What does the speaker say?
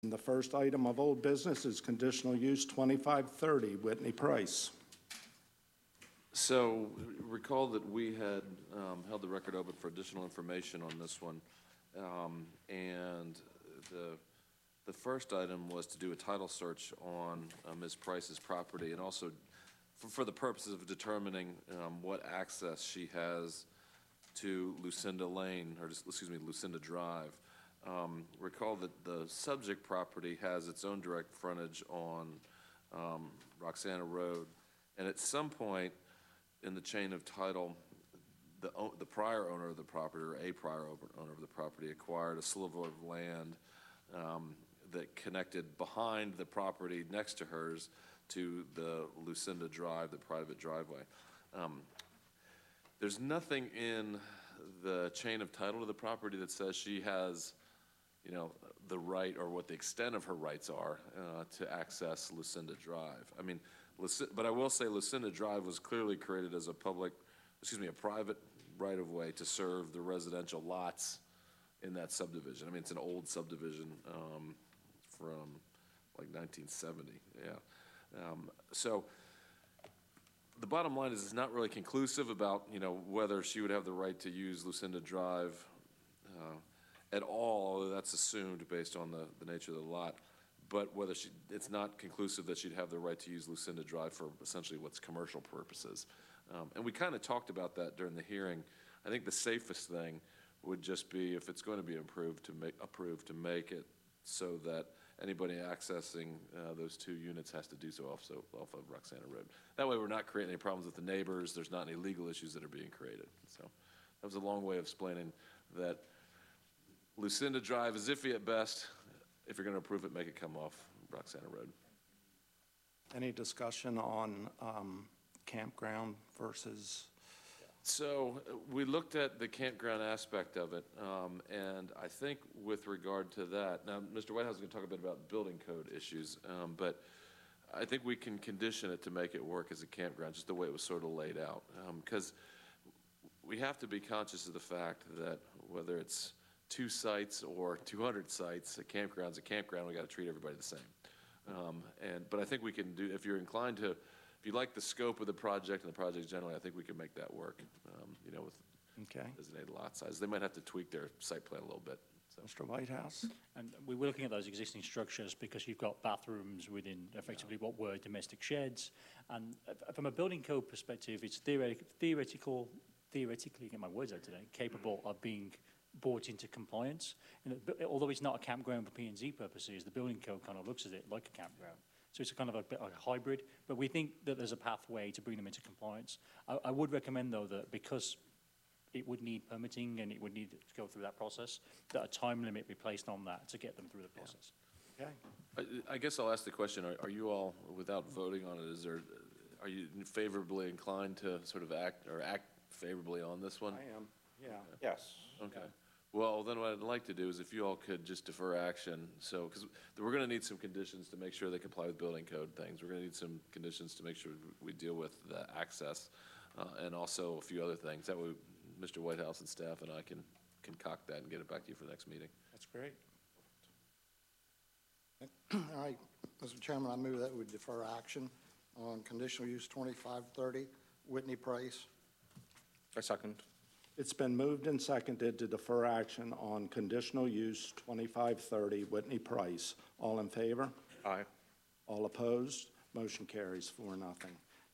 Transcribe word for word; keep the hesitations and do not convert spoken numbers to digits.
The first item of old business is conditional use twenty-five thirty, Whitney Price. So recall that we had um, held the record open for additional information on this one. Um, and the, the first item was to do a title search on uh, Miz Price's property, and also for, for the purposes of determining um, what access she has to Lucinda Lane, or just, excuse me, Lucinda Drive. Um, recall that the subject property has its own direct frontage on um, Roxana Road, and at some point in the chain of title, the, the prior owner of the property, or a prior owner of the property, acquired a sliver of land um, that connected behind the property next to hers to the Lucinda Drive, the private driveway. Um, there's nothing in the chain of title to the property that says she has, you know, the right or what the extent of her rights are uh, to access Lucinda Drive. I mean, but I will say Lucinda Drive was clearly created as a public, excuse me, a private right-of-way to serve the residential lots in that subdivision. I mean, it's an old subdivision um, from like nineteen seventy, yeah. Um, so the bottom line is it's not really conclusive about, you know, whether she would have the right to use Lucinda Drive uh, at all. That's assumed based on the, the nature of the lot. But whether she, it's not conclusive that she'd have the right to use Lucinda Drive for essentially what's commercial purposes. Um, and we kind of talked about that during the hearing. I think the safest thing would just be, if it's going to be improved, to make, approved to make it so that anybody accessing uh, those two units has to do so off, so off of Roxana Road. That way we're not creating any problems with the neighbors. There's not any legal issues that are being created. So that was a long way of explaining that Lucinda Drive is iffy at best. If you're going to approve it, make it come off Roxana Road. Any discussion on um, campground versus? So uh, we looked at the campground aspect of it, um, and I think with regard to that, now Mister Whitehouse is going to talk a bit about building code issues, um, but I think we can condition it to make it work as a campground, just the way it was sort of laid out, because um, we have to be conscious of the fact that whether it's two sites or two hundred sites, a campground's a campground. We got to treat everybody the same. Um, and but I think we can do, if you're inclined to, if you like the scope of the project and the project generally, I think we can make that work. Um, you know, with okay. designated lot size, they might have to tweak their site plan a little bit. So. Mister Whitehouse. And we were looking at those existing structures because you've got bathrooms within effectively yeah. what were domestic sheds. And from a building code perspective, it's theoretic, theoretical, theoretically, get my words out today, capable of being brought into compliance. And it, although it's not a campground for P and Z purposes, the building code kind of looks at it like a campground. So it's a kind of a bit like a hybrid, but we think that there's a pathway to bring them into compliance. I, I would recommend, though, that because it would need permitting and it would need to go through that process, that a time limit be placed on that to get them through the process. Yeah. Okay. I, I guess I'll ask the question, are, are you all, without voting on it, is there, are you favorably inclined to sort of act or act favorably on this one? I am, yeah. yeah. Yes. Okay. Yeah. Well, then what I'd like to do is if you all could just defer action. So, because we're going to need some conditions to make sure they comply with building code things. We're going to need some conditions to make sure we deal with the access uh, and also a few other things. That way, Mister Whitehouse and staff and I can concoct that and get it back to you for the next meeting. That's great. All right, Mister Chairman, I move that we defer action on conditional use twenty-five thirty, Whitney Price. I second. It's been moved and seconded to defer action on conditional use twenty-five thirty, Whitney Price. All in favor? Aye. All opposed? Motion carries four nothing.